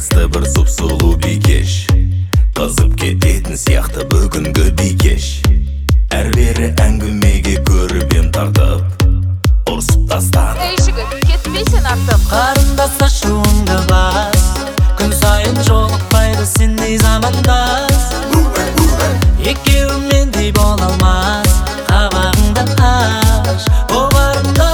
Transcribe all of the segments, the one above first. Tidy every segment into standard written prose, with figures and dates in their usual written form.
жасты бір сұп-сұлу бикеш, қызып кететін сияқты бүгінгі бикеш. Әрбері әңгімеге көріп ем тартып, ұрсып тастан. Ей жігіт, кетпей сен артып. Қарындас ашуыңды бас, күн сайын жолықпайды сендей замандас. Екеуің мендей бола алмас, қабағыңды аш, боларымда.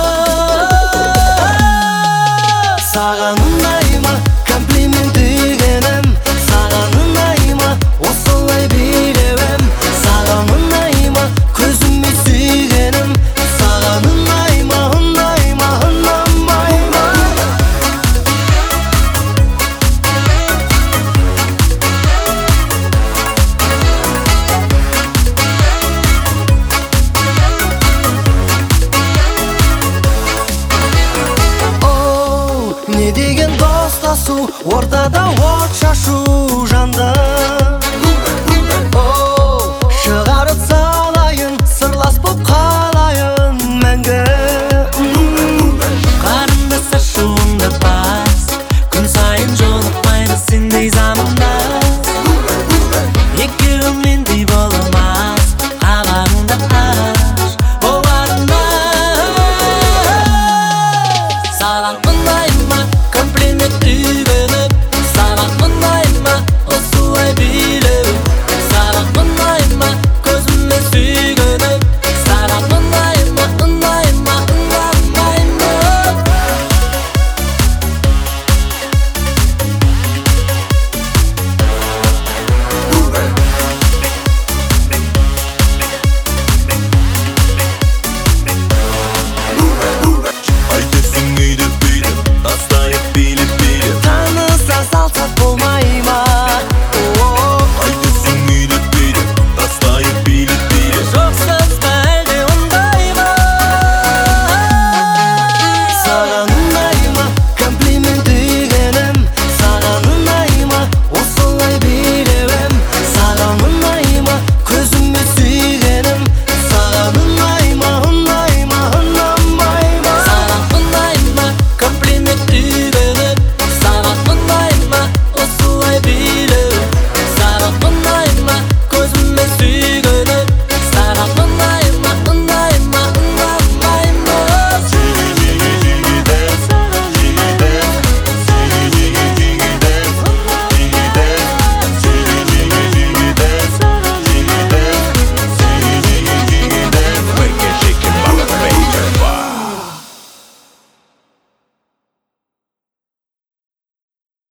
Саған ұнайма комплимент дегенім, саған ұнайма осылай билеуім, саған ұнайма көзіме сүйгенім, саған ұнайма, ұнайма, ұнамайма. Не деген достасу, ортада от шашу.